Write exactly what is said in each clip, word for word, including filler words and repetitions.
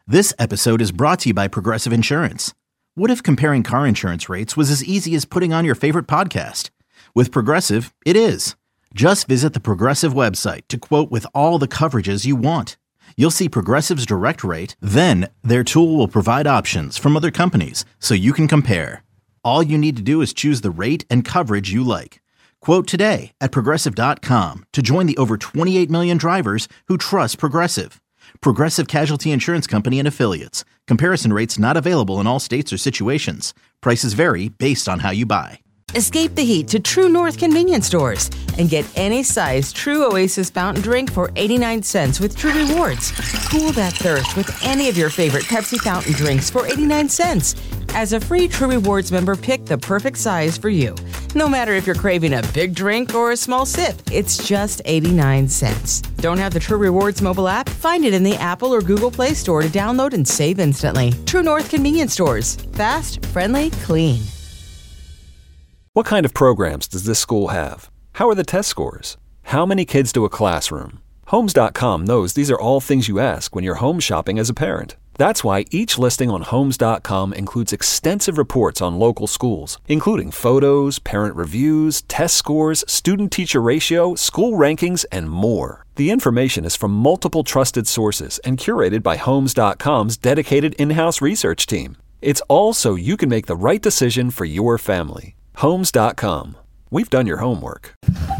This episode is brought to you by Progressive Insurance. What if comparing car insurance rates was as easy as putting on your favorite podcast? With Progressive, it is. Just visit the Progressive website to quote with all the coverages you want. You'll see Progressive's direct rate, then their tool will provide options from other companies so you can compare. All you need to do is choose the rate and coverage you like. Quote today at progressive dot com to join the over twenty-eight million drivers who trust Progressive. Progressive Casualty Insurance Company and Affiliates. Comparison rates not available in all states or situations. Prices vary based on how you buy. Escape the heat to True North convenience stores and get any size True Oasis fountain drink for eighty-nine cents with True Rewards. Cool that thirst with any of your favorite Pepsi fountain drinks for eighty-nine cents. As a free True Rewards member, pick the perfect size for you. No matter if you're craving a big drink or a small sip, it's just eighty-nine cents. Don't have the True Rewards mobile app? Find it in the Apple or Google Play Store to download and save instantly. True North convenience stores. Fast, friendly, clean. What kind of programs does this school have? How are the test scores? How many kids to a classroom? Homes dot com knows these are all things you ask when you're home shopping as a parent. That's why each listing on Homes dot com includes extensive reports on local schools, including photos, parent reviews, test scores, student-teacher ratio, school rankings, and more. The information is from multiple trusted sources and curated by Homes dot com's dedicated in-house research team. It's all so you can make the right decision for your family. Homes dot com. We've done your homework.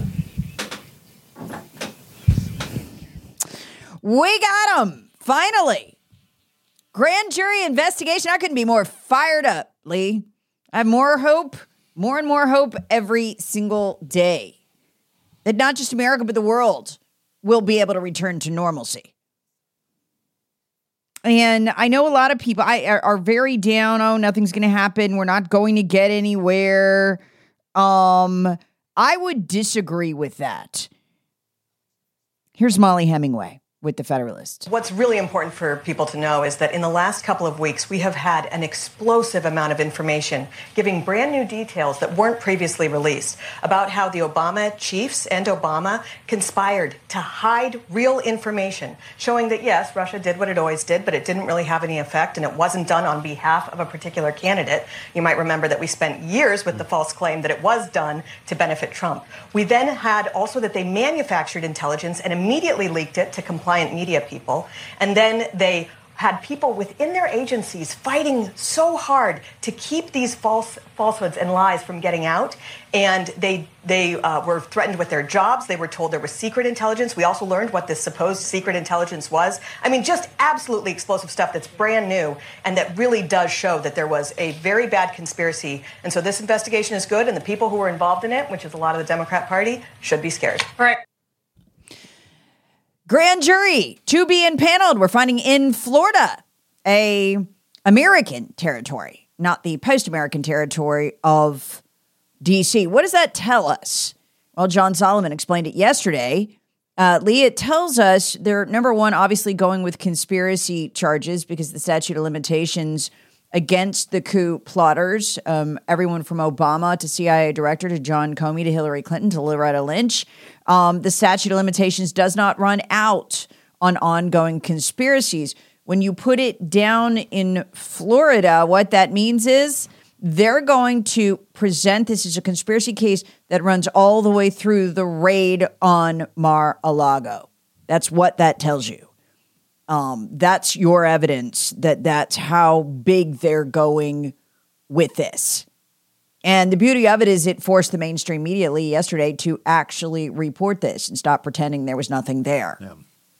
We got him! Finally! Grand jury investigation. I couldn't be more fired up, Lee. I have more hope, more and more hope every single day that not just America, but the world will be able to return to normalcy. And I know a lot of people I, are, are very down. Oh, nothing's going to happen. We're not going to get anywhere. Um, I would disagree with that. Here's Molly Hemingway with the Federalist. What's really important for people to know is that in the last couple of weeks, we have had an explosive amount of information giving brand new details that weren't previously released about how the Obama chiefs and Obama conspired to hide real information, showing that, yes, Russia did what it always did, but it didn't really have any effect, and it wasn't done on behalf of a particular candidate. You might remember that we spent years with the false claim that it was done to benefit Trump. We then had also that they manufactured intelligence and immediately leaked it to compliant media people, and then they had people within their agencies fighting so hard to keep these false falsehoods and lies from getting out, and they they uh, were threatened with their jobs. They were told there was secret intelligence. We also learned what this supposed secret intelligence was. I mean, just absolutely explosive stuff that's brand new and that really does show that there was a very bad conspiracy. And so this investigation is good, and the people who were involved in it, which is a lot of the Democrat Party, should be scared. All right. Grand jury to be impaneled. We're finding in Florida, a American territory, not the post-American territory of D C. What does that tell us? Well, John Solomon explained it yesterday. Uh, Lee, it tells us they're, number one, obviously going with conspiracy charges because the statute of limitations against the coup plotters, um, everyone from Obama to C I A director to John Comey to Hillary Clinton to Loretta Lynch. Um, the statute of limitations does not run out on ongoing conspiracies. When you put it down in Florida, what that means is they're going to present this as a conspiracy case that runs all the way through the raid on Mar-a-Lago. That's what that tells you. Um, that's your evidence that that's how big they're going with this. And the beauty of it is it forced the mainstream media yesterday to actually report this and stop pretending there was nothing there. Yeah.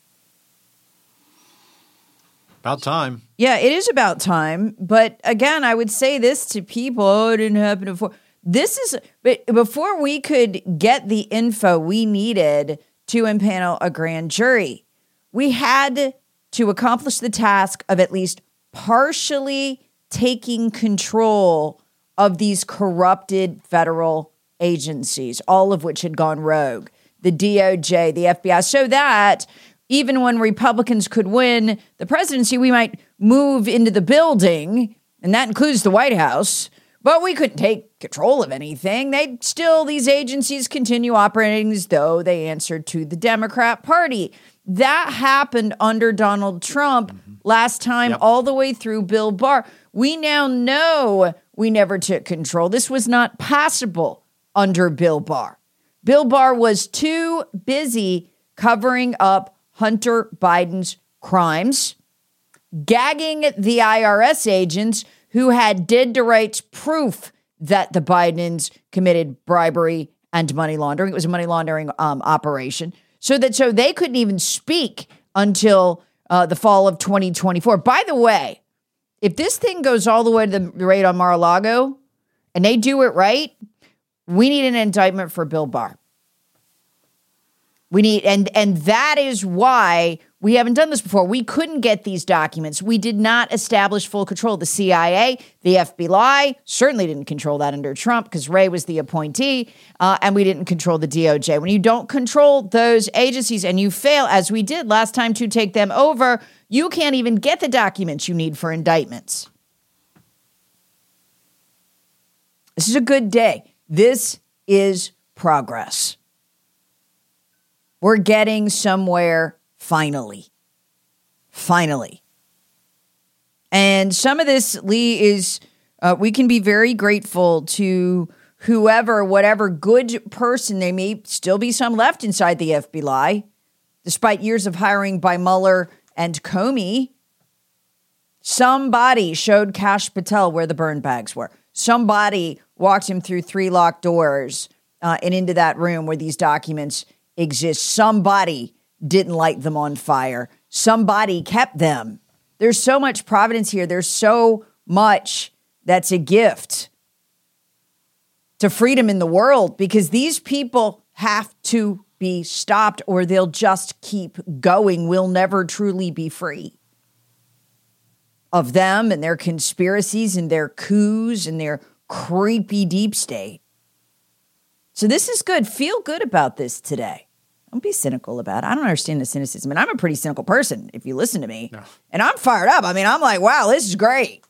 About time. Yeah, it is about time. But again, I would say this to people. Oh, it didn't happen before. This is, but before we could get the info we needed to impanel a grand jury, we had to accomplish the task of at least partially taking control of these corrupted federal agencies, all of which had gone rogue, the D O J, the F B I, so that even when Republicans could win the presidency, we might move into the building, and that includes the White House, but we couldn't take control of anything. They still, these agencies continue operating as though they answered to the Democrat Party. That happened under Donald Trump last time, Yep. all the way through Bill Barr. We now know we never took control. This was not possible under Bill Barr. Bill Barr was too busy covering up Hunter Biden's crimes, gagging the I R S agents who had dead to rights proof that the Bidens committed bribery and money laundering. It was a money laundering um, operation. So that so they couldn't even speak until uh, the fall of twenty twenty-four. By the way, if this thing goes all the way to the raid on Mar-a-Lago and they do it right, we need an indictment for Bill Barr. We need, and and that is why we haven't done this before. We couldn't get these documents. We did not establish full control. The C I A, the F B I certainly didn't control that under Trump because Wray was the appointee, uh, and we didn't control the D O J. When you don't control those agencies and you fail, as we did last time, to take them over, you can't even get the documents you need for indictments. This is a good day. This is progress. We're getting somewhere finally. Finally. And some of this, Lee, is uh, we can be very grateful to whoever, whatever good person, they may still be some left inside the F B I, despite years of hiring by Mueller and Comey. Somebody showed Kash Patel where the burn bags were. Somebody walked him through three locked doors uh, and into that room where these documents exist. Somebody didn't light them on fire. Somebody kept them. There's so much providence here. There's so much that's a gift to freedom in the world because these people have to be stopped or they'll just keep going. We'll never truly be free of them and their conspiracies and their coups and their creepy deep state. So this is good. Feel good about this today. Don't be cynical about it. I don't understand the cynicism. And I'm a pretty cynical person, if you listen to me. No. And I'm fired up. I mean, I'm like, wow, this is great.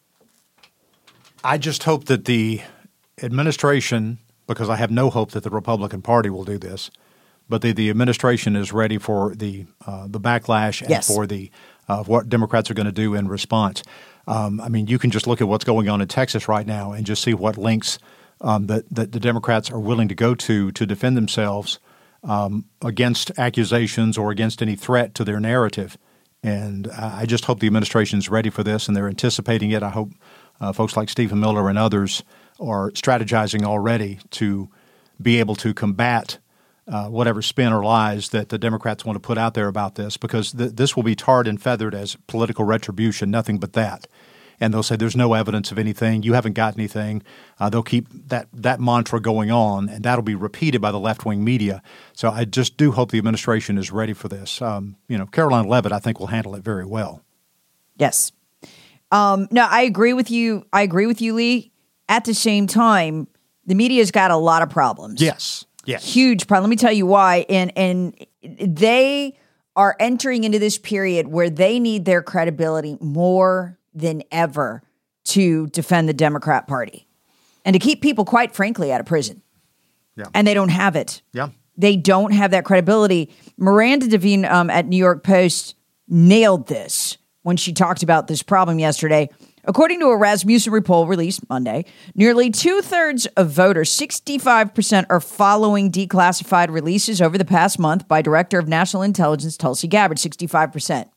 I just hope that the administration, because I have no hope that the Republican Party will do this, but the, the administration is ready for the uh, the backlash and yes. for the uh, what Democrats are going to do in response. Um, I mean, you can just look at what's going on in Texas right now and just see what lengths um, that, that the Democrats are willing to go to to defend themselves um, against accusations or against any threat to their narrative. And I just hope the administration is ready for this and they're anticipating it. I hope uh, folks like Stephen Miller and others are strategizing already to be able to combat uh, whatever spin or lies that the Democrats want to put out there about this, because th- this will be tarred and feathered as political retribution, nothing but that. And they'll say there's no evidence of anything. You haven't got anything. Uh, they'll keep that that mantra going on, and that'll be repeated by the left-wing media. So I just do hope the administration is ready for this. Um, you know, Caroline Leavitt, I think, will handle it very well. Yes. Um, no, I agree with you. I agree with you, Lee. At the same time, the media's got a lot of problems. Yes. Yes. Huge problem. Let me tell you why. And and they are entering into this period where they need their credibility more than ever to defend the Democrat Party and to keep people, quite frankly, out of prison. Yeah. And they don't have it. Yeah. They don't have that credibility. Miranda Devine um, at New York Post nailed this when she talked about this problem yesterday. According to a Rasmussen poll released Monday, nearly two-thirds of voters, sixty-five percent, are following declassified releases over the past month by Director of National Intelligence Tulsi Gabbard, sixty-five percent.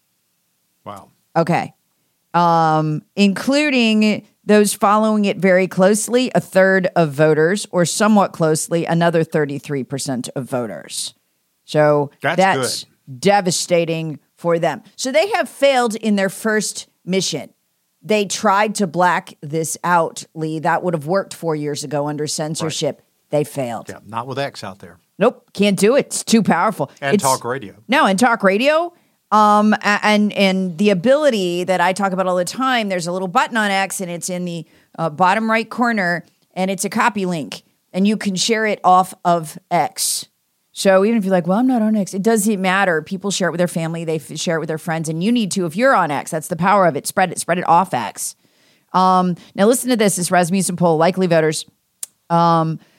Wow. Okay. Um, including those following it very closely, a third of voters, or somewhat closely, another thirty-three percent of voters. So that's, that's good. Devastating for them. So they have failed in their first mission. They tried to black this out, Lee. That would have worked four years ago under censorship. Right. They failed. Yeah, not with X out there. Nope, can't do it. It's too powerful. And it's, talk radio. No, and talk radio. Um, and and the ability that I talk about all the time, there's a little button on X, and it's in the uh, bottom right corner, and it's a copy link, and you can share it off of X. So even if you're like, well, I'm not on X, it doesn't matter. People share it with their family. They f- share it with their friends, and you need to if you're on X. That's the power of it. Spread it. Spread it off X. Um, now listen to this. This Rasmussen poll, likely voters. Um,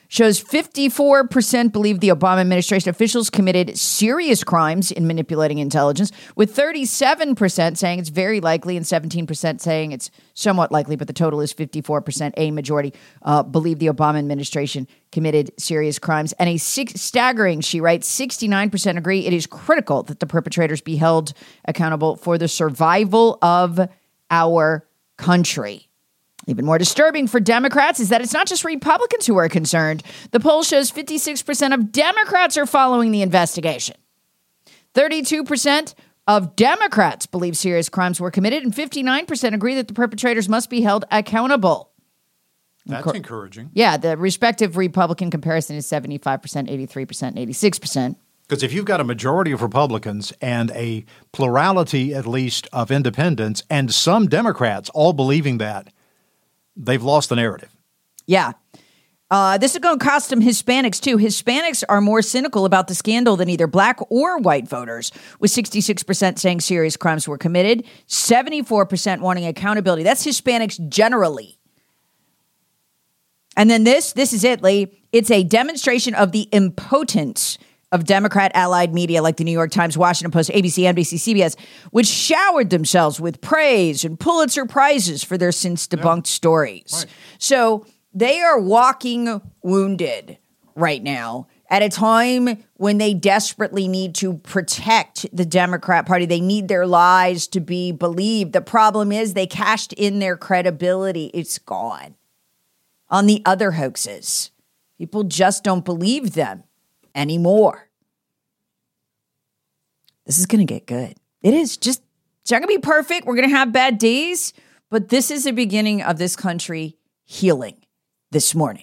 shows fifty-four percent believe the Obama administration officials committed serious crimes in manipulating intelligence, with thirty-seven percent saying it's very likely and seventeen percent saying it's somewhat likely, but the total is fifty-four percent. A majority uh, believe the Obama administration committed serious crimes. And a six, staggering, she writes, sixty-nine percent agree it is critical that the perpetrators be held accountable for the survival of our country. Even more disturbing for Democrats is that it's not just Republicans who are concerned. The poll shows fifty-six percent of Democrats are following the investigation. thirty-two percent of Democrats believe serious crimes were committed, and fifty-nine percent agree that the perpetrators must be held accountable. That's Cor- encouraging. Yeah, the respective Republican comparison is seventy-five percent, eighty-three percent, and eighty-six percent. Because if you've got a majority of Republicans and a plurality, at least, of independents, and some Democrats all believing that, they've lost the narrative. Yeah. Uh, this is going to cost them Hispanics, too. Hispanics are more cynical about the scandal than either black or white voters, with sixty-six percent saying serious crimes were committed, seventy-four percent wanting accountability. That's Hispanics generally. And then this, this is it, Lee. It's a demonstration of the impotence of Democrat-allied media like the New York Times, Washington Post, A B C, N B C, C B S, which showered themselves with praise and Pulitzer Prizes for their since-debunked yeah. stories. Right. So they are walking wounded right now at a time when they desperately need to protect the Democrat Party. They need their lies to be believed. The problem is they cashed in their credibility. It's gone. On the other hoaxes, people just don't believe them anymore. This is going to get good. It is just, it's not going to be perfect. We're going to have bad days, but this is the beginning of this country healing this morning.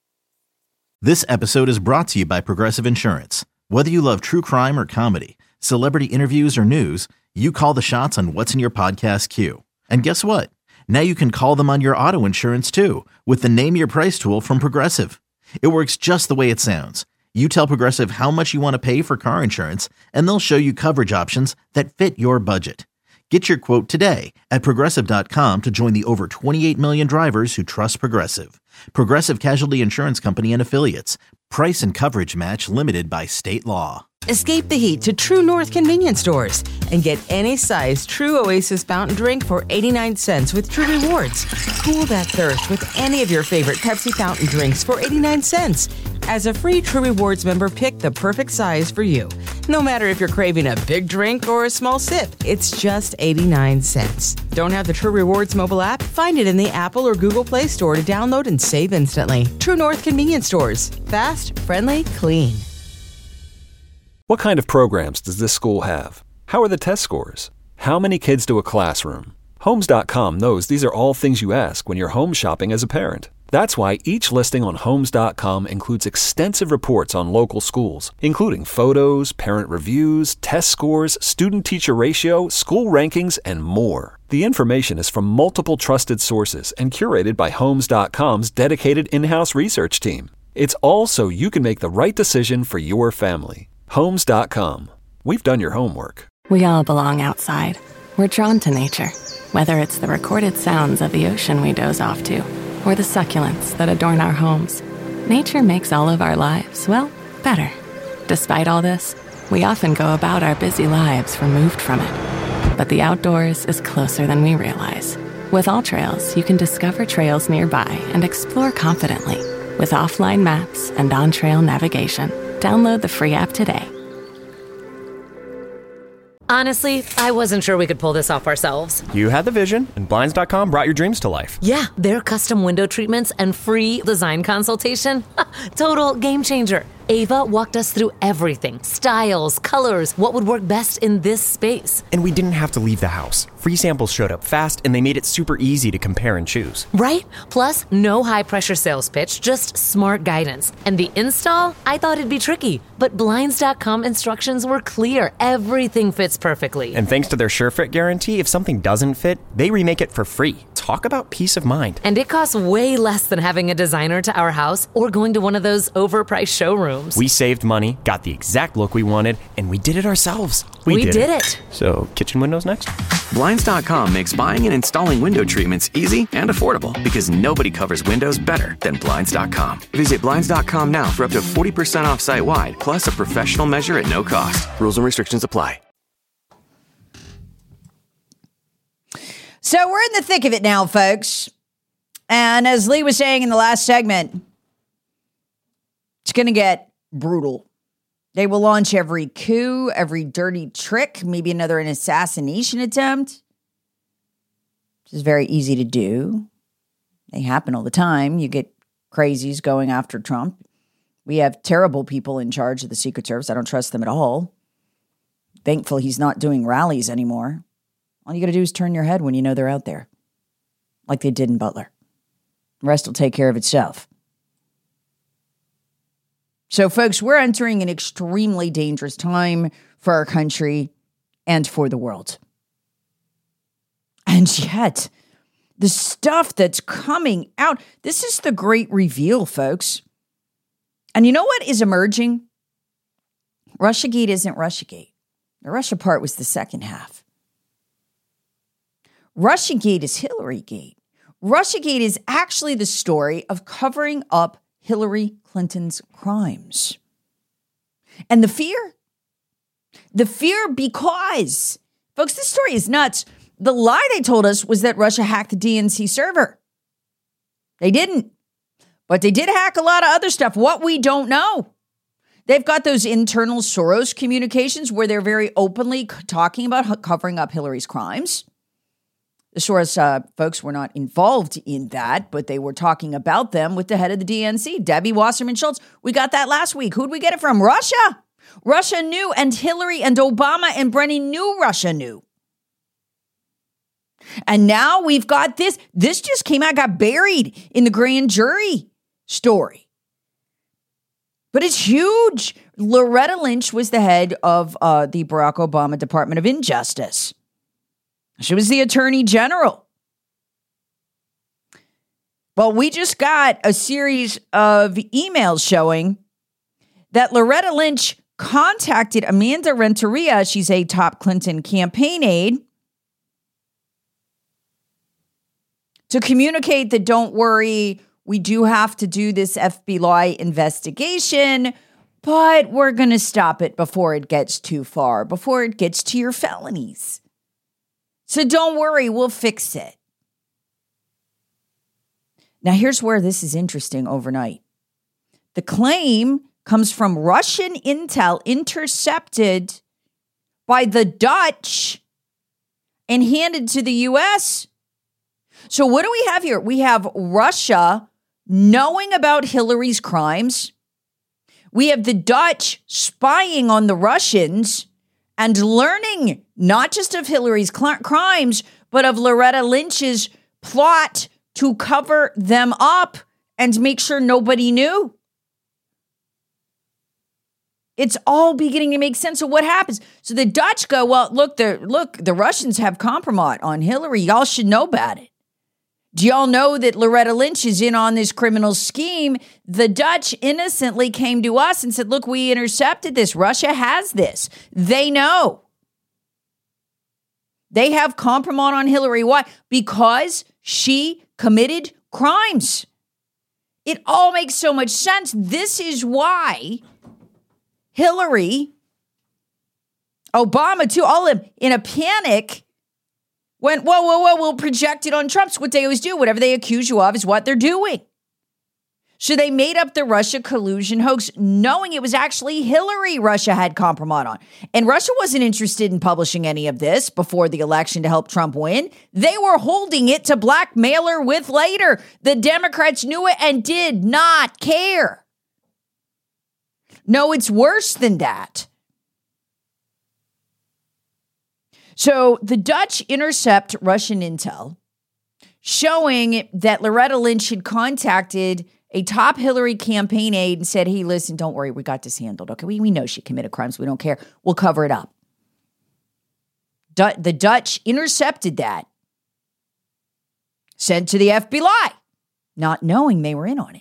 This episode is brought to you by Progressive Insurance. Whether you love true crime or comedy, celebrity interviews or news, you call the shots on what's in your podcast queue. And guess what? Now you can call them on your auto insurance too, with the Name Your Price tool from Progressive. It works just the way it sounds. You tell Progressive how much you want to pay for car insurance, and they'll show you coverage options that fit your budget. Get your quote today at Progressive dot com to join the over twenty-eight million drivers who trust Progressive. Progressive Casualty Insurance Company and Affiliates. Price and coverage match limited by state law. Escape the heat to True North convenience stores and get any size True Oasis fountain drink for eighty-nine cents with True Rewards. Cool that thirst with any of your favorite Pepsi fountain drinks for eighty-nine cents. As a free True Rewards member, pick the perfect size for you. No matter if you're craving a big drink or a small sip, it's just eighty-nine cents. Don't have the True Rewards mobile app? Find it in the Apple or Google Play Store to download and save instantly. True North convenience stores. Fast, friendly, clean. What kind of programs does this school have? How are the test scores? How many kids do a classroom? Homes dot com knows these are all things you ask when you're home shopping as a parent. That's why each listing on Homes dot com includes extensive reports on local schools, including photos, parent reviews, test scores, student-teacher ratio, school rankings, and more. The information is from multiple trusted sources and curated by Homes dot com's dedicated in-house research team. It's all so you can make the right decision for your family. Homes dot com. We've done your homework. We all belong outside. We're drawn to nature, whether it's the recorded sounds of the ocean we doze off to, or the succulents that adorn our homes. Nature makes all of our lives, well, better. Despite all this, we often go about our busy lives removed from it. But the outdoors is closer than we realize. With AllTrails, you can discover trails nearby and explore confidently with offline maps and on-trail navigation. Download the free app today. Honestly, I wasn't sure we could pull this off ourselves. You had the vision, and Blinds dot com brought your dreams to life. Yeah, their custom window treatments and free design consultation. Total game changer. Ava walked us through everything. Styles, colors, what would work best in this space. And we didn't have to leave the house. Free samples showed up fast, and they made it super easy to compare and choose. Right? Plus, no high-pressure sales pitch, just smart guidance. And the install? I thought it'd be tricky. But Blinds dot com instructions were clear. Everything fits perfectly. And thanks to their SureFit guarantee, if something doesn't fit, they remake it for free. Talk about peace of mind. And it costs way less than having a designer to our house or going to one of those overpriced showrooms. We saved money, got the exact look we wanted, and we did it ourselves. We, we did, did it. it. So, kitchen windows next? Blinds dot com makes buying and installing window treatments easy and affordable because nobody covers windows better than Blinds dot com. Visit Blinds dot com now for up to forty percent off site-wide, plus a professional measure at no cost. Rules and restrictions apply. So we're in the thick of it now, folks. And as Lee was saying in the last segment, it's going to get brutal. They will launch every coup, every dirty trick, maybe another an assassination attempt, which is very easy to do. They happen all the time. You get crazies going after Trump. We have terrible people in charge of the Secret Service. I don't trust them at all. Thankful he's not doing rallies anymore. All you got to do is turn your head when you know they're out there, like they did in Butler. The rest will take care of itself. So, folks, we're entering an extremely dangerous time for our country and for the world. And yet, the stuff that's coming out, this is the great reveal, folks. And you know what is emerging? Russiagate isn't Russiagate. The Russia part was the second half. Russiagate is Hillarygate. Russiagate is actually the story of covering up Hillary Clinton's crimes. And the fear? The fear because, folks, this story is nuts. The lie they told us was that Russia hacked the D N C server. They didn't. But they did hack a lot of other stuff. What we don't know. They've got those internal Soros communications where they're very openly talking about covering up Hillary's crimes. The Soros uh, folks were not involved in that, but they were talking about them with the head of the D N C, Debbie Wasserman Schultz. We got that last week. Who'd we get it from? Russia. Russia knew, and Hillary and Obama and Brennan knew Russia knew. And now we've got this. This just came out, got buried in the grand jury story. But it's huge. Loretta Lynch was the head of uh, the Barack Obama Department of Injustice. She was the attorney general. Well, we just got a series of emails showing that Loretta Lynch contacted Amanda Renteria. She's a top Clinton campaign aide, to communicate that, don't worry, we do have to do this F B I investigation, but we're going to stop it before it gets too far, before it gets to your felonies. So don't worry, we'll fix it. Now, here's where this is interesting overnight. The claim comes from Russian intel intercepted by the Dutch and handed to the U S. So what do we have here? We have Russia knowing about Hillary's crimes. We have the Dutch spying on the Russians and learning not just of Hillary's cl- crimes, but of Loretta Lynch's plot to cover them up and make sure nobody knew. It's all beginning to make sense of what happens. So the Dutch go, well, look, the look, the Russians have compromise on Hillary. Y'all should know about it. Do y'all know that Loretta Lynch is in on this criminal scheme? The Dutch innocently came to us and said, look, we intercepted this. Russia has this. They know. They have compromise on Hillary. Why? Because she committed crimes. It all makes so much sense. This is why Hillary, Obama too, all of them in a panic went, whoa, whoa, whoa, we'll project it on Trump. It's what they always do. Whatever they accuse you of is what they're doing. So they made up the Russia collusion hoax, knowing it was actually Hillary Russia had compromise on. And Russia wasn't interested in publishing any of this before the election to help Trump win. They were holding it to blackmail her with later. The Democrats knew it and did not care. No, it's worse than that. So the Dutch intercept Russian intel showing that Loretta Lynch had contacted a top Hillary campaign aide and said, hey, listen, don't worry, we got this handled. Okay, we, we know she committed crimes. We don't care. We'll cover it up. Du- the Dutch intercepted that. sent to the F B I, not knowing they were in on it.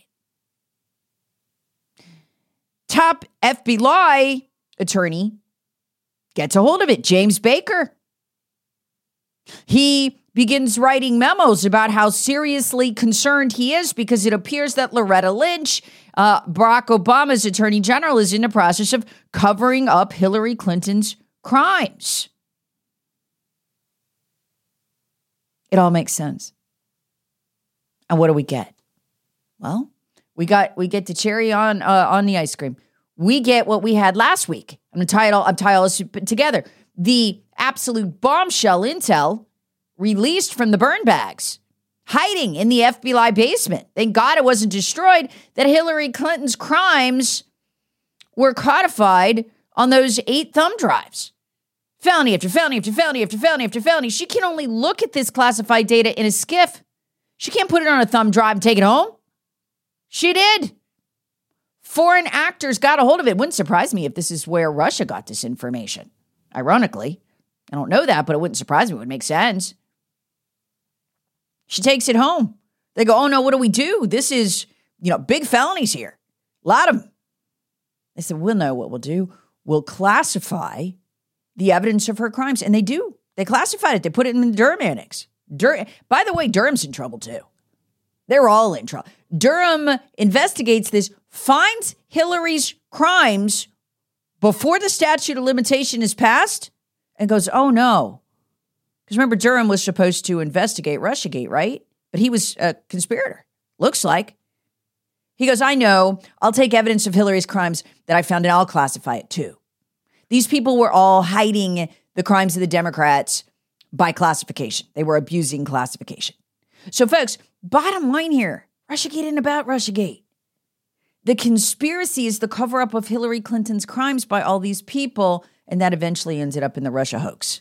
Top F B I attorney gets a hold of it, James Baker. He begins writing memos about how seriously concerned he is because it appears that Loretta Lynch, uh, Barack Obama's attorney general, is in the process of covering up Hillary Clinton's crimes. It all makes sense. And what do we get? Well, we got we get the cherry on uh, on the ice cream. We get what we had last week. I'm gonna tie it all. I'm tie all this together. The absolute bombshell intel released from the burn bags, hiding in the F B I basement. Thank God it wasn't destroyed. That Hillary Clinton's crimes were codified on those eight thumb drives. Felony after felony after felony after felony after felony. She can only look at this classified data in a skiff. She can't put it on a thumb drive and take it home. She did. Foreign actors got a hold of it. Wouldn't surprise me if this is where Russia got this information. Ironically, I don't know that, but it wouldn't surprise me. It would make sense. She takes it home. They go, oh no, what do we do? This is, you know, big felonies here. A lot of them. They said, we'll know what we'll do. We'll classify the evidence of her crimes. And they do. They classified it. They put it in the Durham Annex. Dur- By the way, Durham's in trouble too. They're all in trouble. Durham investigates this, finds Hillary's crimes before the statute of limitation is passed, and goes, oh no. Because remember, Durham was supposed to investigate Russiagate, right? But he was a conspirator. Looks like. He goes, I know. I'll take evidence of Hillary's crimes that I found and I'll classify it too. These people were all hiding the crimes of the Democrats by classification. They were abusing classification. So folks, bottom line here, Russiagate isn't about Russiagate. The conspiracy is the cover-up of Hillary Clinton's crimes by all these people, and that eventually ended up in the Russia hoax.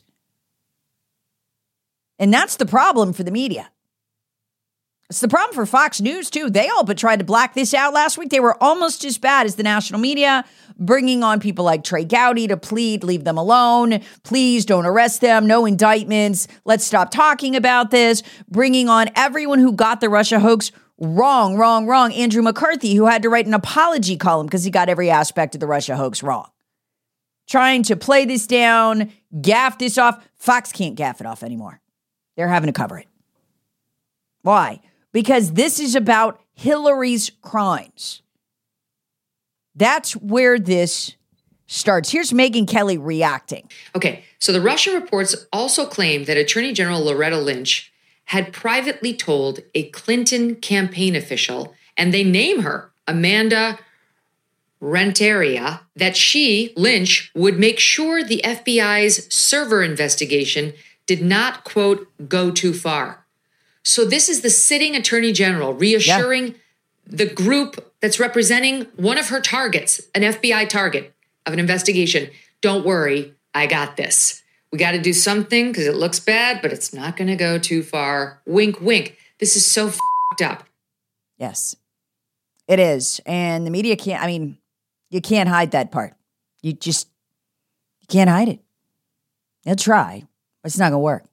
And that's the problem for the media. It's the problem for Fox News, too. They all but tried to black this out last week. They were almost as bad as the national media, bringing on people like Trey Gowdy to plead, leave them alone. Please don't arrest them. No indictments. Let's stop talking about this. Bringing on everyone who got the Russia hoax wrong, wrong, wrong. Andrew McCarthy, who had to write an apology column because he got every aspect of the Russia hoax wrong. Trying to play this down, gaff this off. Fox can't gaff it off anymore. They're having to cover it. Why? Because this is about Hillary's crimes. That's where this starts. Here's Megyn Kelly reacting. Okay, so the Russia reports also claim that Attorney General Loretta Lynch had privately told a Clinton campaign official, and they name her, Amanda Renteria, that she, Lynch, would make sure the F B I's server investigation did not, quote, go too far. So this is the sitting attorney general reassuring yeah. the group that's representing one of her targets, an F B I target of an investigation. Don't worry, I got this. We got to do something because it looks bad, but it's not going to go too far. Wink, wink. This is so f***ed up. Yes, it is. And the media can't, I mean, you can't hide that part. You just, you can't hide it. They'll try, but it's not going to work.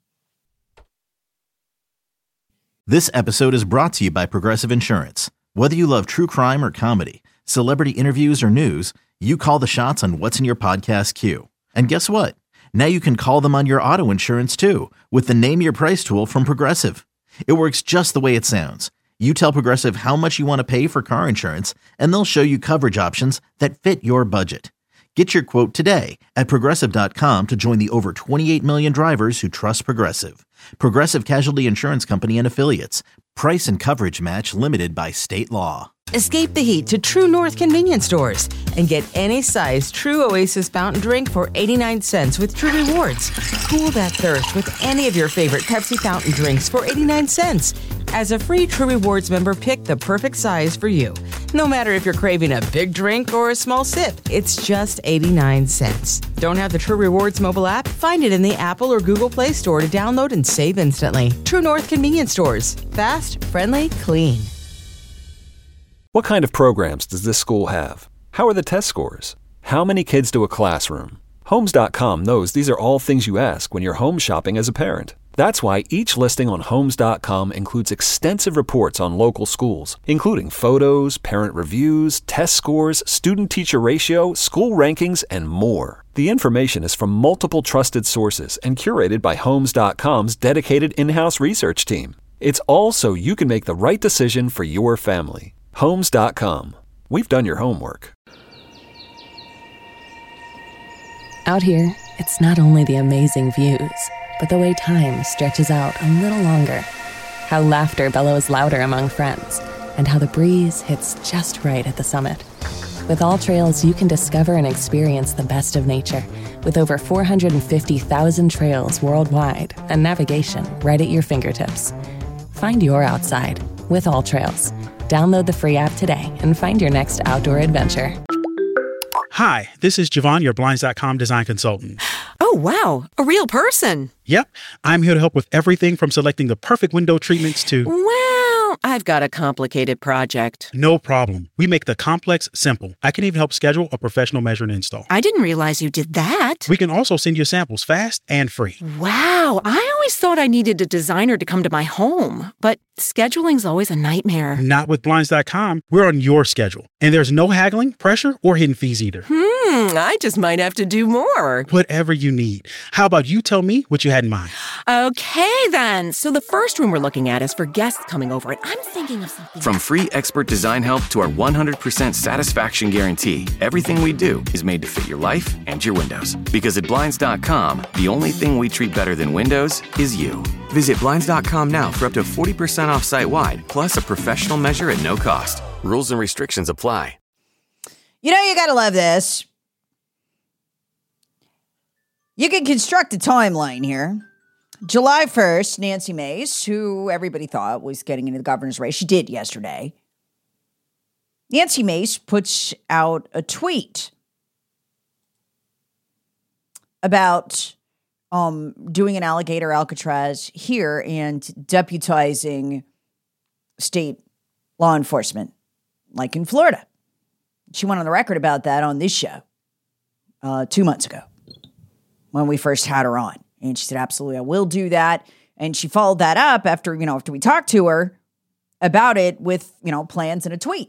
This episode is brought to you by Progressive Insurance. Whether you love true crime or comedy, celebrity interviews or news, you call the shots on what's in your podcast queue. And guess what? Now you can call them on your auto insurance too with the Name Your Price tool from Progressive. It works just the way it sounds. You tell Progressive how much you want to pay for car insurance, and they'll show you coverage options that fit your budget. Get your quote today at Progressive dot com to join the over twenty-eight million drivers who trust Progressive. Progressive Casualty Insurance Company and Affiliates. Price and coverage match limited by state law. Escape the heat to True North convenience stores and get any size True Oasis fountain drink for eighty-nine cents with True Rewards. Cool that thirst with any of your favorite Pepsi fountain drinks for eighty-nine cents. As a free True Rewards member, pick the perfect size for you. No matter if you're craving a big drink or a small sip, it's just eighty-nine cents. Don't have the True Rewards mobile app? Find it in the Apple or Google Play Store to download and save instantly. True North convenience stores. Fast, friendly, clean. What kind of programs does this school have? How are the test scores? How many kids to a classroom? Homes dot com knows these are all things you ask when you're home shopping as a parent. That's why each listing on Homes dot com includes extensive reports on local schools, including photos, parent reviews, test scores, student-teacher ratio, school rankings, and more. The information is from multiple trusted sources and curated by Homes dot com's dedicated in-house research team. It's all so you can make the right decision for your family. Homes dot com. We've done your homework. Out here, it's not only the amazing views, but the way time stretches out a little longer. How laughter bellows louder among friends, and how the breeze hits just right at the summit. With All Trails, you can discover and experience the best of nature, with over four hundred fifty thousand trails worldwide and navigation right at your fingertips. Find your outside with All Trails. Download the free app today and find your next outdoor adventure. Hi, this is Javon, your Blinds dot com design consultant. Oh, wow. A real person. Yep. I'm here to help with everything from selecting the perfect window treatments to... Well, I've got a complicated project. No problem. We make the complex simple. I can even help schedule a professional measure and install. I didn't realize you did that. We can also send you samples fast and free. Wow. I always thought I needed a designer to come to my home, but scheduling's always a nightmare. Not with Blinds dot com. We're on your schedule. And there's no haggling, pressure, or hidden fees either. Hmm, I just might have to do more. Whatever you need. How about you tell me what you had in mind? Okay, then. So the first room we're looking at is for guests coming over, and I'm thinking of something... From free expert design help to our one hundred percent satisfaction guarantee, everything we do is made to fit your life and your windows. Because at Blinds dot com, the only thing we treat better than windows is you. Visit Blinds dot com now for up to forty percent off site-wide, plus a professional measure at no cost. Rules and restrictions apply. You know, you gotta love this. You can construct a timeline here. July first, Nancy Mace, who everybody thought was getting into the governor's race, she did yesterday. Nancy Mace puts out a tweet about um, doing an alligator Alcatraz here and deputizing state law enforcement, like in Florida. She went on the record about that on this show uh, two months ago when we first had her on. And she said, absolutely, I will do that. And she followed that up after, you know, after we talked to her about it with, you know, plans and a tweet.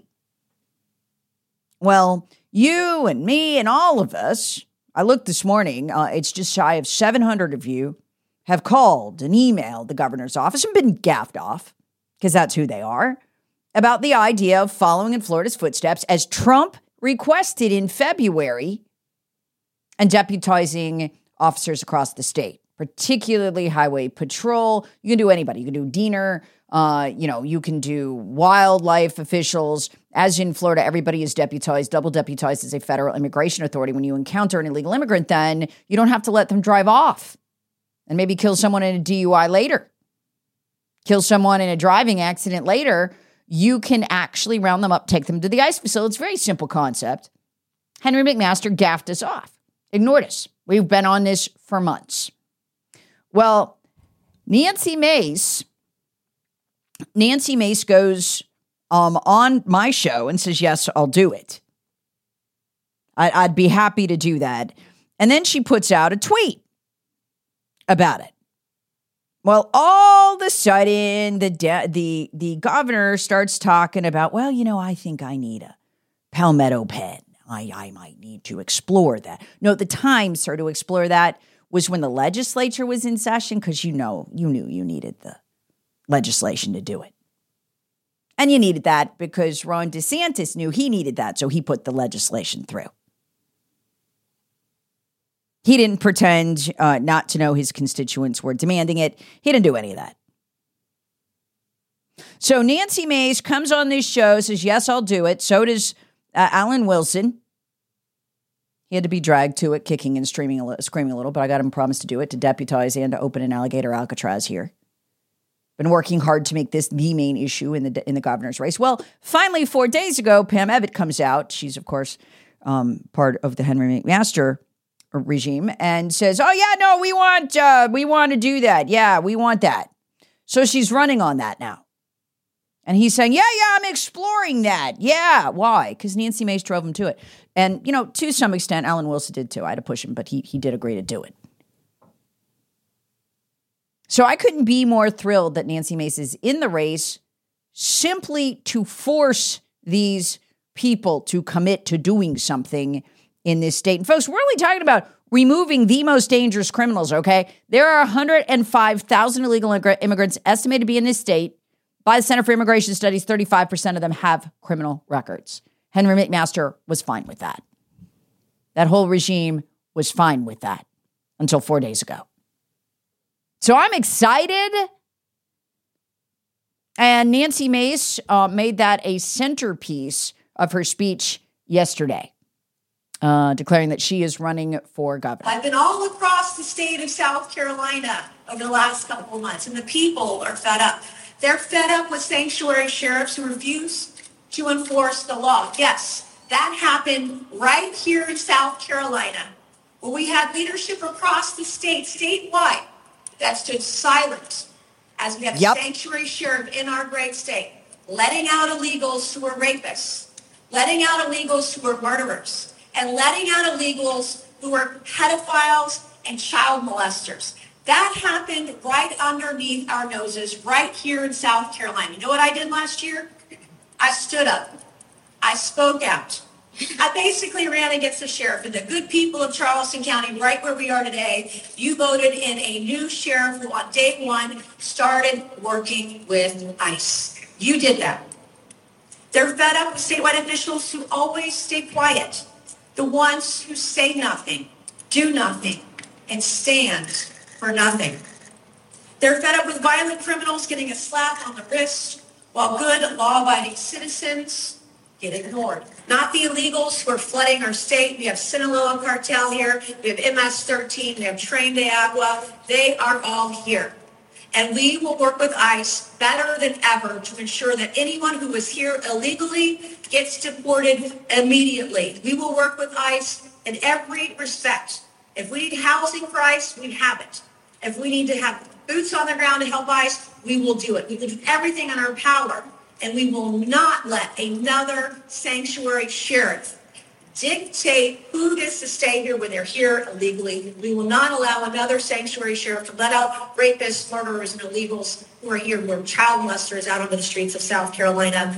Well, you and me and all of us, I looked this morning, uh, it's just shy of seven hundred of you have called and emailed the governor's office and been gaffed off, because that's who they are, about the idea of following in Florida's footsteps as Trump requested in February and deputizing officers across the state, particularly highway patrol. You can do anybody. You can do Diener. Uh, you know, you can do wildlife officials. As in Florida, everybody is deputized, double deputized as a federal immigration authority. When you encounter an illegal immigrant, then you don't have to let them drive off and maybe kill someone in a D U I later, kill someone in a driving accident later. You can actually round them up, take them to the ICE facility. It's a very simple concept. Henry McMaster gaffed us off, ignored us. We've been on this for months. Well, Nancy Mace, Nancy Mace goes um, on my show and says, yes, I'll do it. I, I'd be happy to do that. And then she puts out a tweet about it. Well, all of a sudden, the de- the the governor starts talking about, well, you know, I think I need a Palmetto pen. I, I might need to explore that. No, the time started to explore that was when the legislature was in session, because you know, you knew you needed the legislation to do it. And you needed that because Ron DeSantis knew he needed that, so he put the legislation through. He didn't pretend uh, not to know his constituents were demanding it. He didn't do any of that. So Nancy Mace comes on this show, says, yes, I'll do it. So does uh, Alan Wilson. He had to be dragged to it, kicking and screaming a, li- screaming a little, but I got him promised to do it, to deputize and to open an alligator Alcatraz here. Been working hard to make this the main issue in the in the governor's race. Well, finally, four days ago, Pam Evitt comes out. She's, of course, um, part of the Henry McMaster regime, and says, oh, yeah, no, we want uh, we want to do that. Yeah, we want that. So she's running on that now. And he's saying, yeah, yeah, I'm exploring that. Yeah, why? Because Nancy Mace drove him to it. And, you know, to some extent, Alan Wilson did too. I had to push him, but he he did agree to do it. So I couldn't be more thrilled that Nancy Mace is in the race simply to force these people to commit to doing something in this state. And folks, we're only talking about removing the most dangerous criminals, okay? There are one hundred five thousand illegal immigrants estimated to be in this state. By the Center for Immigration Studies, thirty-five percent of them have criminal records. Henry McMaster was fine with that. That whole regime was fine with that until four days ago. So I'm excited. And Nancy Mace uh, made that a centerpiece of her speech yesterday, uh, declaring that she is running for governor. I've been all across the state of South Carolina over the last couple of months, and the people are fed up. They're fed up with sanctuary sheriffs who refuse to enforce the law. Yes, that happened right here in South Carolina, where we had leadership across the state, statewide, that stood silent as we have yep. a sanctuary sheriff in our great state, letting out illegals who are rapists, letting out illegals who are murderers, and letting out illegals who are pedophiles and child molesters. That happened right underneath our noses, right here in South Carolina. You know what I did last year? I stood up. I spoke out. I basically ran against the sheriff and the good people of Charleston County, right where we are today. You voted in a new sheriff who on day one started working with ICE. You did that. They're fed up with statewide officials who always stay quiet, the ones who say nothing, do nothing, and stand for nothing. They're fed up with violent criminals getting a slap on the wrist while good law-abiding citizens get ignored. Not the illegals who are flooding our state. We have Sinaloa cartel here. We have M S thirteen. We have Tren de Agua. They are all here. And we will work with ICE better than ever to ensure that anyone who is here illegally gets deported immediately. We will work with ICE in every respect. If we need housing for ICE, we have it. If we need to have boots on the ground to help ICE, we will do it. We will do everything in our power. And we will not let another sanctuary sheriff dictate who gets to stay here when they're here illegally. We will not allow another sanctuary sheriff to let out rapists, murderers, and illegals who are here, who are child molesters out onto the streets of South Carolina.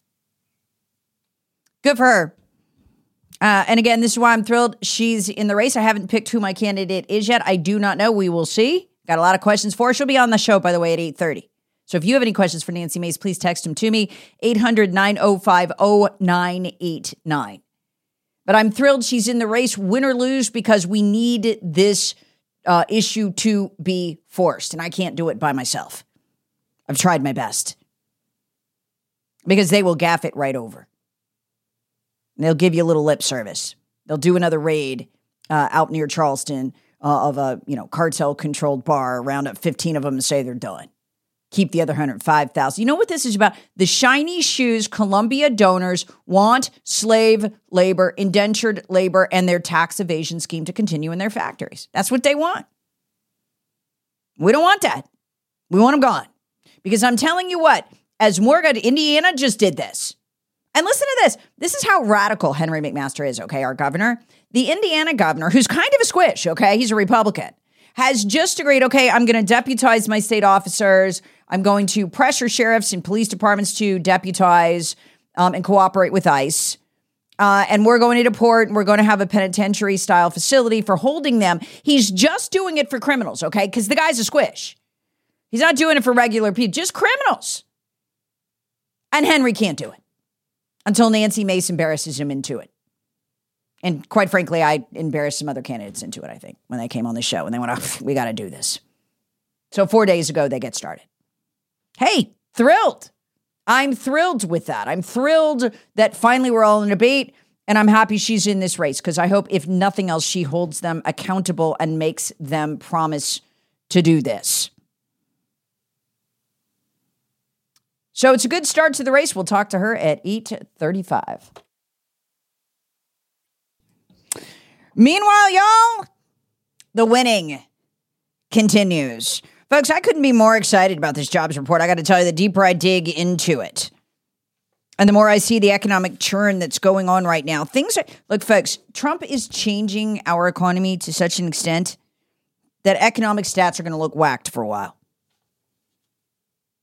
Good for her. Uh, and again, this is why I'm thrilled she's in the race. I haven't picked who my candidate is yet. I do not know. We will see. Got a lot of questions for her. She'll be on the show, by the way, at eight thirty. So if you have any questions for Nancy Mace, please text them to me, eight hundred, nine oh five, oh nine eight nine. But I'm thrilled she's in the race, win or lose, because we need this uh, issue to be forced. And I can't do it by myself. I've tried my best. Because they will gaff it right over. And they'll give you a little lip service. They'll do another raid uh, out near Charleston uh, of a you know cartel-controlled bar, round up fifteen of them and say they're done. Keep the other one hundred five thousand. You know what this is about? The shiny shoes Columbia donors want slave labor, indentured labor, and their tax evasion scheme to continue in their factories. That's what they want. We don't want that. We want them gone. Because I'm telling you what, as Morgan, Indiana just did this. And listen to this. This is how radical Henry McMaster is, okay, our governor. The Indiana governor, who's kind of a squish, okay, he's a Republican, has just agreed, okay, I'm going to deputize my state officers. I'm going to pressure sheriffs and police departments to deputize um, and cooperate with ICE. Uh, and we're going to deport, and we're going to have a penitentiary-style facility for holding them. He's just doing it for criminals, okay, because the guy's a squish. He's not doing it for regular people, just criminals. And Henry can't do it until Nancy Mace embarrasses him into it. And quite frankly, I embarrassed some other candidates into it, I think, when they came on the show. And they went, oh, we got to do this. So four days ago, they get started. Hey, thrilled. I'm thrilled with that. I'm thrilled that finally we're all in a debate. And I'm happy she's in this race because I hope, if nothing else, she holds them accountable and makes them promise to do this. So it's a good start to the race. We'll talk to her at eight thirty-five. Meanwhile, y'all, the winning continues. Folks, I couldn't be more excited about this jobs report. I got to tell you, the deeper I dig into it, and the more I see the economic churn that's going on right now, things are, look, folks, Trump is changing our economy to such an extent that economic stats are going to look whacked for a while.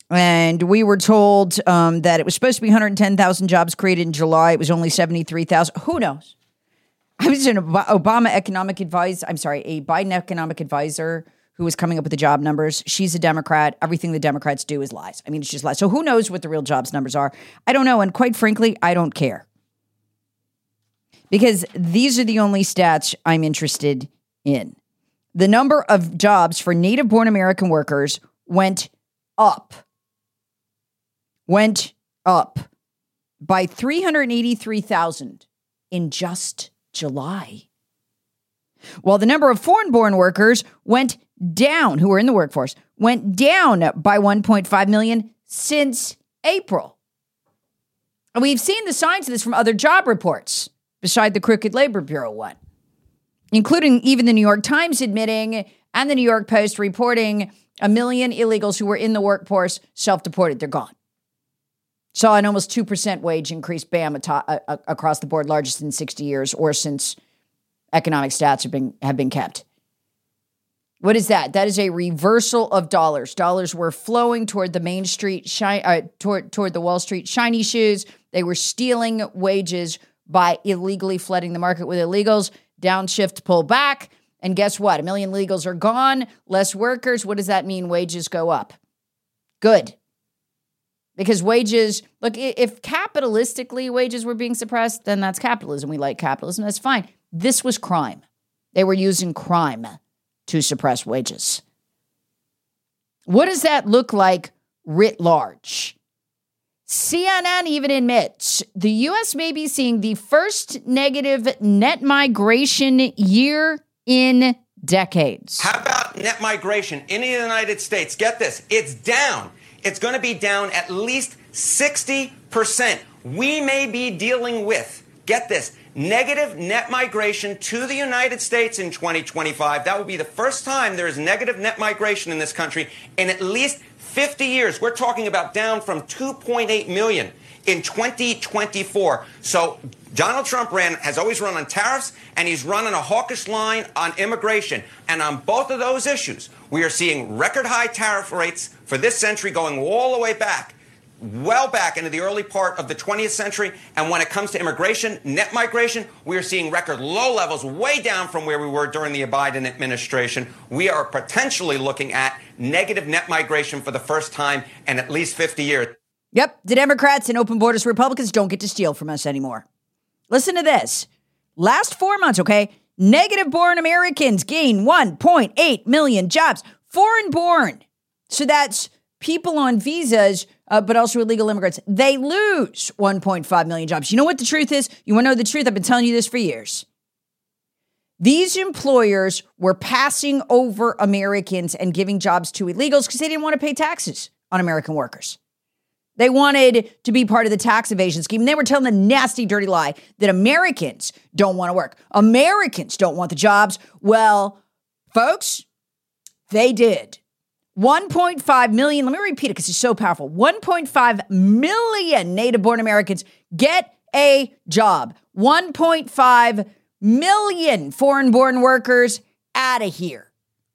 And we were told um, that it was supposed to be one hundred ten thousand jobs created in July. It was only seventy-three thousand. Who knows? I was an Obama economic advisor. I'm sorry, a Biden economic advisor who was coming up with the job numbers. She's a Democrat. Everything the Democrats do is lies. I mean, it's just lies. So who knows what the real jobs numbers are? I don't know. And quite frankly, I don't care. Because these are the only stats I'm interested in. The number of jobs for native-born American workers went up. Went up by three hundred eighty-three thousand in just July. While the number of foreign-born workers went down, who are in the workforce, went down by one point five million since April. And we've seen the signs of this from other job reports beside the Crooked Labor Bureau one, including even the New York Times admitting and the New York Post reporting a million illegals who were in the workforce self-deported. They're gone. Saw an almost two percent wage increase, bam, ato- uh, across the board, largest in sixty years or since economic stats have been have been kept. What is that? That is a reversal of dollars. Dollars were flowing toward the Main Street, shi- uh, toward, toward the Wall Street shiny shoes. They were stealing wages by illegally flooding the market with illegals. Downshift, pull back. And guess what? A million illegals are gone. Less workers. What does that mean? Wages go up. Good. Because wages, look, if capitalistically wages were being suppressed, then that's capitalism. We like capitalism. That's fine. This was crime. They were using crime to suppress wages. What does that look like writ large? C N N even admits the U S may be seeing the first negative net migration year in decades. How about net migration in the United States? Get this, it's down. It's going to be down at least sixty percent. We may be dealing with, get this, negative net migration to the United States in twenty twenty-five. That will be the first time there is negative net migration in this country in at least fifty years. We're talking about down from two point eight million in twenty twenty-four. So Donald Trump ran, has always run on tariffs, and he's run on a hawkish line on immigration. And on both of those issues, we are seeing record high tariff rates for this century going all the way back, well back into the early part of the twentieth century. And when it comes to immigration, net migration, we are seeing record low levels, way down from where we were during the Biden administration. We are potentially looking at negative net migration for the first time in at least fifty years. Yep, the Democrats and open borders Republicans don't get to steal from us anymore. Listen to this. Last four months, okay, negative-born Americans gain one point eight million jobs. Foreign-born. So that's people on visas, uh, but also illegal immigrants. They lose one point five million jobs. You know what the truth is? You want to know the truth? I've been telling you this for years. These employers were passing over Americans and giving jobs to illegals because they didn't want to pay taxes on American workers. They wanted to be part of the tax evasion scheme. And they were telling the nasty, dirty lie that Americans don't want to work. Americans don't want the jobs. Well, folks, they did. one point five million, let me repeat it because it's so powerful. one point five million native-born Americans get a job. one point five million foreign-born workers out of here.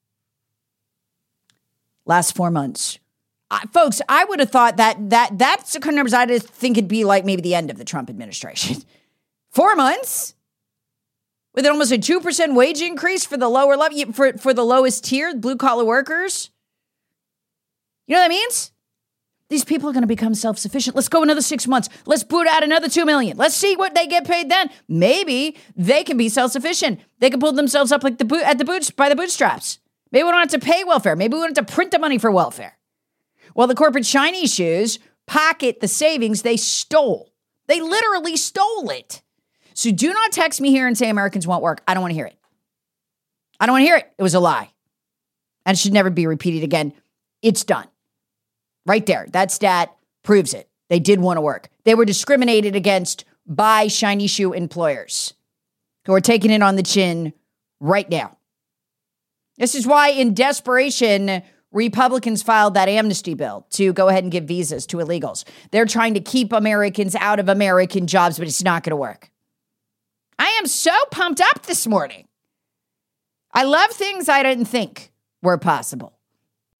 Last four months. Uh, folks, I would have thought that that that's the kind of numbers I just think it'd be like maybe the end of the Trump administration. Four months with almost a two percent wage increase for the lower level, for, for the lowest tier, blue collar workers. You know what that means? These people are going to become self-sufficient. Let's go another six months. Let's boot out another two million. Let's see what they get paid then. Maybe they can be self-sufficient. They can pull themselves up like the boot at the boots by the bootstraps. Maybe we don't have to pay welfare. Maybe we don't have to print the money for welfare. While the corporate shiny shoes pocket the savings they stole. They literally stole it. So do not text me here and say Americans won't work. I don't want to hear it. I don't want to hear it. It was a lie. And it should never be repeated again. It's done. Right there. That stat proves it. They did want to work. They were discriminated against by shiny shoe employers who are taking it on the chin right now. This is why in desperation, Republicans filed that amnesty bill to go ahead and give visas to illegals. They're trying to keep Americans out of American jobs, but it's not going to work. I am so pumped up this morning. I love things I didn't think were possible.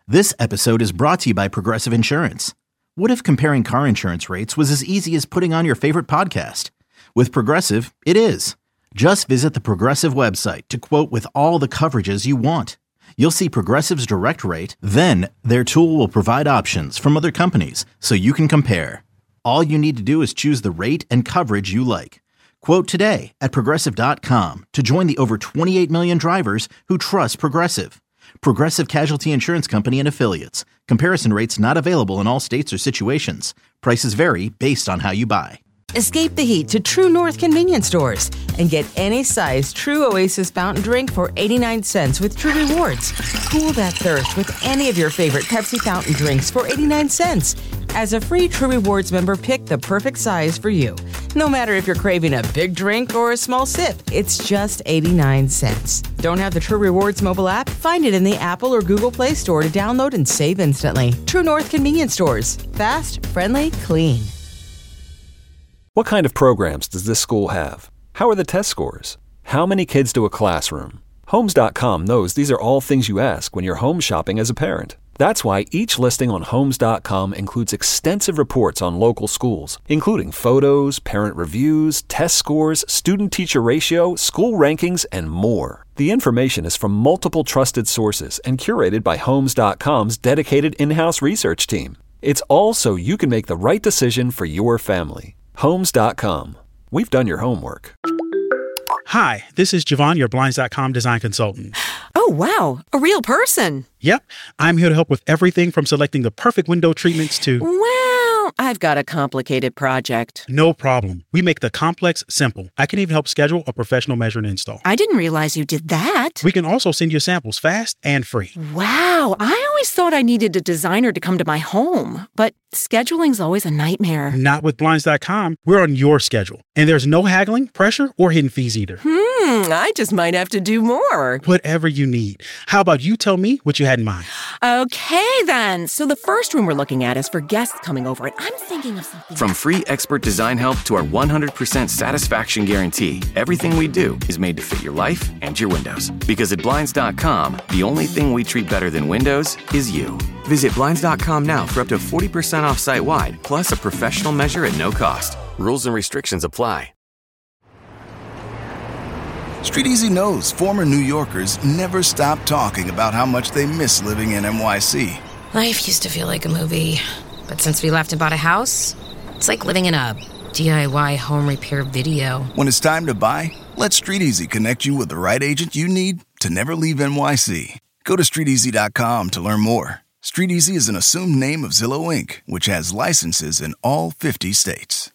This episode is brought to you by Progressive Insurance. What if comparing car insurance rates was as easy as putting on your favorite podcast? With Progressive, it is. Just visit the Progressive website to quote with all the coverages you want. You'll see Progressive's direct rate, then their tool will provide options from other companies so you can compare. All you need to do is choose the rate and coverage you like. Quote today at Progressive dot com to join the over twenty-eight million drivers who trust Progressive. Progressive Casualty Insurance Company and Affiliates. Comparison rates not available in all states or situations. Prices vary based on how you buy. Escape the heat to True North convenience stores and get any size True Oasis fountain drink for eighty-nine cents with True Rewards. Cool that thirst with any of your favorite Pepsi fountain drinks for eighty-nine cents. As a free True Rewards member, pick the perfect size for you. No matter if you're craving a big drink or a small sip, it's just eighty-nine cents. Don't have the True Rewards mobile app? Find it in the Apple or Google Play Store to download and save instantly. True North convenience stores. Fast, friendly, clean. What kind of programs does this school have? How are the test scores? How many kids do a classroom? Homes dot com knows these are all things you ask when you're home shopping as a parent. That's why each listing on Homes dot com includes extensive reports on local schools, including photos, parent reviews, test scores, student-teacher ratio, school rankings, and more. The information is from multiple trusted sources and curated by Homes dot com's dedicated in-house research team. It's all so you can make the right decision for your family. Homes dot com. We've done your homework. Hi, this is Javon, your Blinds dot com design consultant. Oh, wow. A real person. Yep. I'm here to help with everything from selecting the perfect window treatments to... Well, I've got a complicated project. No problem. We make the complex simple. I can even help schedule a professional measure and install. I didn't realize you did that. We can also send you samples fast and free. Wow. I always thought I needed a designer to come to my home, but scheduling's always a nightmare. Not with Blinds dot com. We're on your schedule. And there's no haggling, pressure, or hidden fees either. Hmm, I just might have to do more. Whatever you need. How about you tell me what you had in mind? Okay, then. So the first room we're looking at is for guests coming over, and I'm thinking of something. From free expert design help to our one hundred percent satisfaction guarantee, everything we do is made to fit your life and your windows. Because at Blinds dot com, the only thing we treat better than windows is you. Visit Blinds dot com now for up to forty percent off site-wide, plus a professional measure at no cost. Rules and restrictions apply. Street Easy knows former New Yorkers never stop talking about how much they miss living in N Y C. Life used to feel like a movie, but since we left and bought a house, it's like living in a D I Y home repair video. When it's time to buy, let Street Easy connect you with the right agent you need to never leave N Y C. Go to street easy dot com to learn more. Street Easy is an assumed name of Zillow Incorporated, which has licenses in all fifty states.